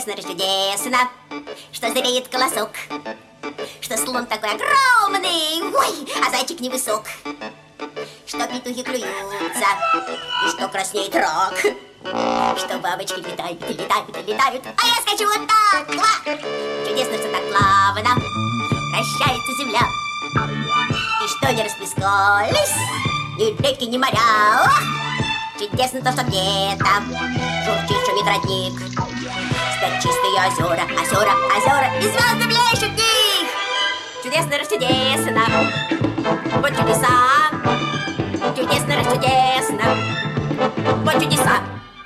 чудесно, расчудесно, что зреет колосок, что слон такой огромный, ой, а зайчик невысок, что петухи клюются, и что краснеет рак, что бабочки летают и летают и летают, а я скачу вот так, чудесно, что так плавно вращается земля, и что не расплескались ни реки, ни моря. Чудесно то, что где-то журчит, шумит родник, спят чистые озера, озера, озера, и звезды блещут в них. Чудесно, расчудесно, вот чудеса, чудесно, расчудесно, вот чудеса.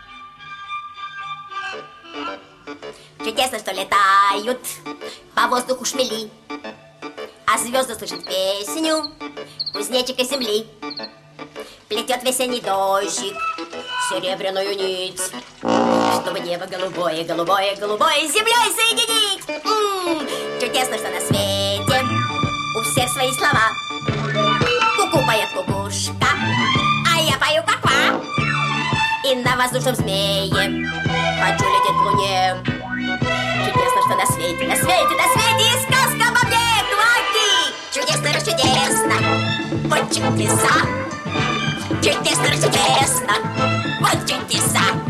Чудесно, что летают по воздуху шмели, а звезды слышат песню кузнечика земли. Плетет весенний дождик серебряную нить, чтобы небо голубое, голубое, голубое с землей соединить. Чудесно, что на свете у всех свои слова. Ку-ку поет кукушка, а я пою ква-ква. И на воздушном змее хочу лететь к луне. Чудесно, что на свете, на свете, на свете и сказка обо мне. Кваки! Чудесно, расчудесно, вот чудеса. Чудесно, чудесно, вот чудеса.